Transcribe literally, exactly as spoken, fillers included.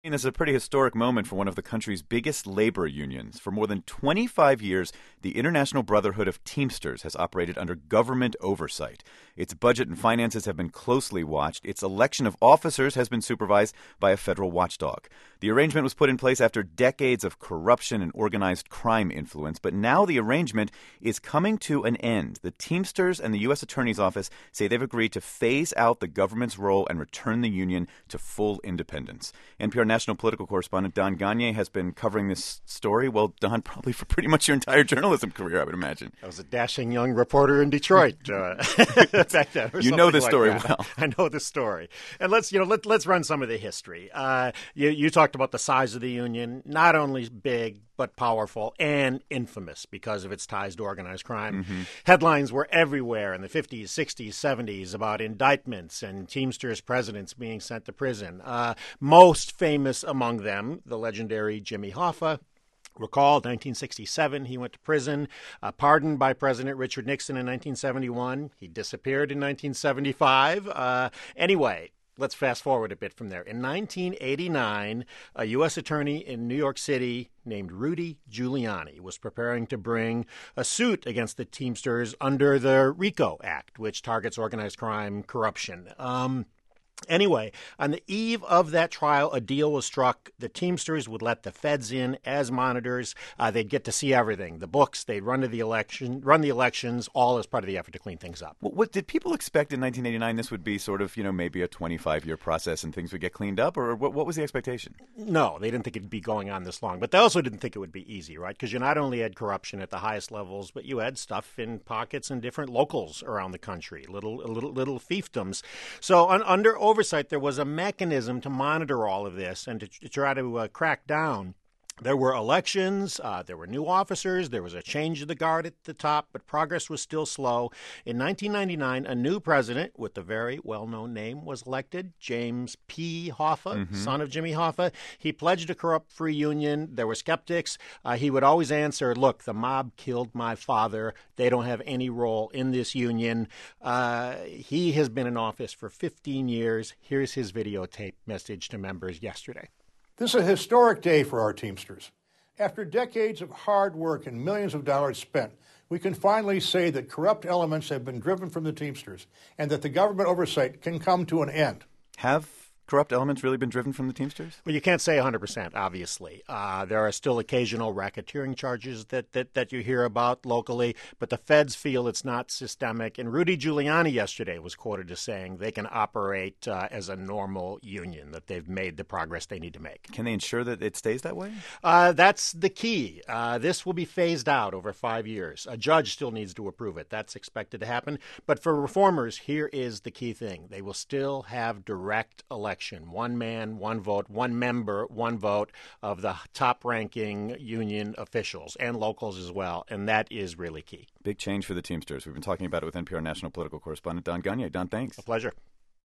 This is a pretty historic moment for one of the country's biggest labor unions. For more than twenty-five years, the International Brotherhood of Teamsters has operated under government oversight. Its budget and finances have been closely watched. Its election of officers has been supervised by a federal watchdog. The arrangement was put in place after decades of corruption and organized crime influence, but now the arrangement is coming to an end. The Teamsters and the U S Attorney's Office say they've agreed to phase out the government's role and return the union to full independence. N P R national political correspondent Don Gonyea has been covering this story. Well, Don, probably for pretty much your entire journalism career, I would imagine. I was a dashing young reporter in Detroit. Uh, back then, you know this like story that. well. I know this story. And let's, you know, let, let's run some of the history. Uh, you, you talked about the size of the union, not only big, but powerful and infamous because of its ties to organized crime. Mm-hmm. Headlines were everywhere in the fifties, sixties, seventies about indictments and Teamsters presidents being sent to prison. Uh, most famous among them, the legendary Jimmy Hoffa. Recall, nineteen sixty-seven, he went to prison, uh, pardoned by President Richard Nixon in nineteen seventy-one. He disappeared in nineteen seventy-five. Uh, anyway, let's fast forward a bit from there. In nineteen eighty-nine, a U S attorney in New York City named Rudy Giuliani was preparing to bring a suit against the Teamsters under the RICO Act, which targets organized crime, corruption. Um, Anyway, on the eve of that trial, a deal was struck. The Teamsters would let the feds in as monitors. Uh, they'd get to see everything, the books. They'd run to the election, run the elections, all as part of the effort to clean things up. What, what did people expect in nineteen eighty-nine? This would be sort of, you know, maybe a twenty-five year process and things would get cleaned up, or what, what was the expectation? No, they didn't think it'd be going on this long, but they also didn't think it would be easy, right? Because you not only had corruption at the highest levels, but you had stuff in pockets in different locals around the country, little, little, little fiefdoms. So un, under oversight, there was a mechanism to monitor all of this and to, to try to uh, crack down. There were elections, uh, there were new officers, there was a change of the guard at the top, but progress was still slow. In nineteen ninety-nine, a new president with a very well-known name was elected, James P. Hoffa, mm-hmm. son of Jimmy Hoffa. He pledged a corrupt-free union. There were skeptics. Uh, he would always answer, look, the mob killed my father. They don't have any role in this union. Uh, he has been in office for fifteen years. Here's his videotape message to members yesterday. This is a historic day for our Teamsters. After decades of hard work and millions of dollars spent, we can finally say that corrupt elements have been driven from the Teamsters and that the government oversight can come to an end. Have corrupt elements really been driven from the Teamsters? Well, you can't say one hundred percent, obviously. Uh, there are still occasional racketeering charges that, that, that you hear about locally, but the feds feel it's not systemic. And Rudy Giuliani yesterday was quoted as saying they can operate uh, as a normal union, that they've made the progress they need to make. Can they ensure that it stays that way? Uh, that's the key. Uh, this will be phased out over five years. A judge still needs to approve it. That's expected to happen. But for reformers, here is the key thing. They will still have direct elections. One man, one vote, one member, one vote of the top-ranking union officials and locals as well, and that is really key. Big change for the Teamsters. We've been talking about it with N P R national political correspondent Don Gonyea. Don, thanks. A pleasure.